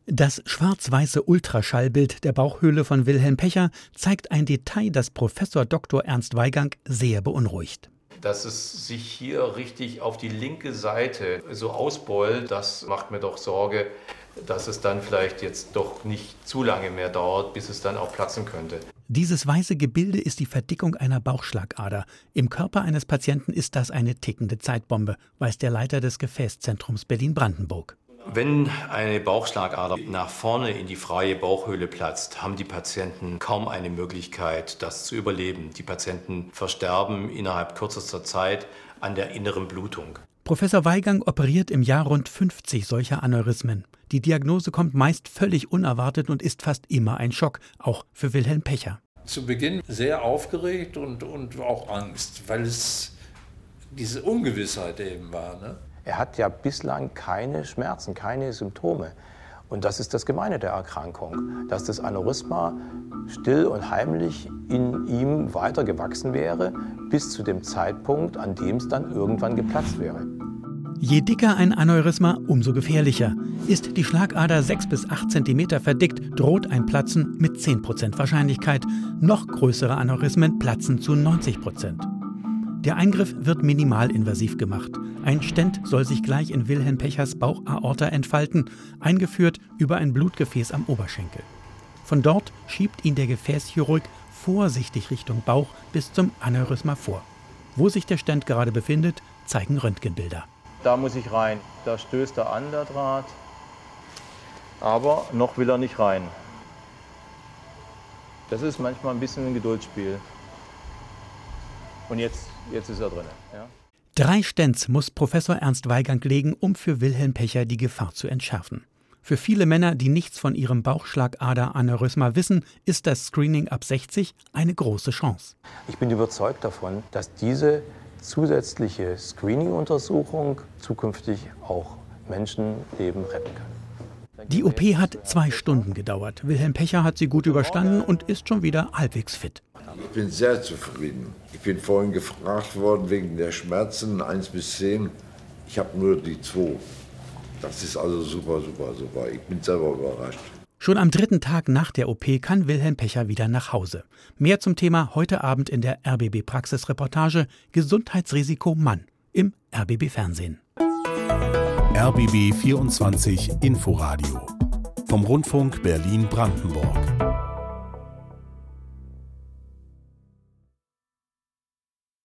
Das schwarz-weiße Ultraschallbild der Bauchhöhle von Wilhelm Pecher zeigt ein Detail, das Professor Dr. Ernst Weigang sehr beunruhigt. Dass es sich hier richtig auf die linke Seite so ausbeult, das macht mir doch Sorge, dass es dann vielleicht jetzt doch nicht zu lange mehr dauert, bis es dann auch platzen könnte. Dieses weiße Gebilde ist die Verdickung einer Bauchschlagader. Im Körper eines Patienten ist das eine tickende Zeitbombe, weiß der Leiter des Gefäßzentrums Berlin-Brandenburg. Wenn eine Bauchschlagader nach vorne in die freie Bauchhöhle platzt, haben die Patienten kaum eine Möglichkeit, das zu überleben. Die Patienten versterben innerhalb kürzester Zeit an der inneren Blutung. Professor Weigang operiert im Jahr rund 50 solcher Aneurysmen. Die Diagnose kommt meist völlig unerwartet und ist fast immer ein Schock, auch für Wilhelm Pecher. Zu Beginn sehr aufgeregt und auch Angst, weil es diese Ungewissheit eben war, ne? Er hat ja bislang keine Schmerzen, keine Symptome. Und das ist das Gemeine der Erkrankung, dass das Aneurysma still und heimlich in ihm weiter gewachsen wäre, bis zu dem Zeitpunkt, an dem es dann irgendwann geplatzt wäre. Je dicker ein Aneurysma, umso gefährlicher. Ist die Schlagader 6 bis 8 cm verdickt, droht ein Platzen mit 10% Wahrscheinlichkeit. Noch größere Aneurysmen platzen zu 90%. Der Eingriff wird minimalinvasiv gemacht. Ein Stent soll sich gleich in Wilhelm Pechers Bauchaorta entfalten, eingeführt über ein Blutgefäß am Oberschenkel. Von dort schiebt ihn der Gefäßchirurg vorsichtig Richtung Bauch bis zum Aneurysma vor. Wo sich der Stent gerade befindet, zeigen Röntgenbilder. Da muss ich rein. Da stößt er an, der Draht. Aber noch will er nicht rein. Das ist manchmal ein bisschen ein Geduldsspiel. Und jetzt ist er drin. Ja. 3 Stents muss Professor Ernst Weigang legen, um für Wilhelm Pecher die Gefahr zu entschärfen. Für viele Männer, die nichts von ihrem Bauchschlagader-Aneurysma wissen, ist das Screening ab 60 eine große Chance. Ich bin überzeugt davon, dass diese zusätzliche Screening-Untersuchung zukünftig auch Menschenleben retten kann. Die OP hat 2 Stunden gedauert. Wilhelm Pecher hat sie gut überstanden und ist schon wieder halbwegs fit. Ich bin sehr zufrieden. Ich bin vorhin gefragt worden wegen der Schmerzen, 1 bis 10. Ich habe nur die 2. Das ist also super. Ich bin selber überrascht. Schon am 3. Tag nach der OP kann Wilhelm Pecher wieder nach Hause. Mehr zum Thema heute Abend in der RBB-Praxisreportage Gesundheitsrisiko Mann im RBB-Fernsehen. RBB 24 Inforadio vom Rundfunk Berlin-Brandenburg.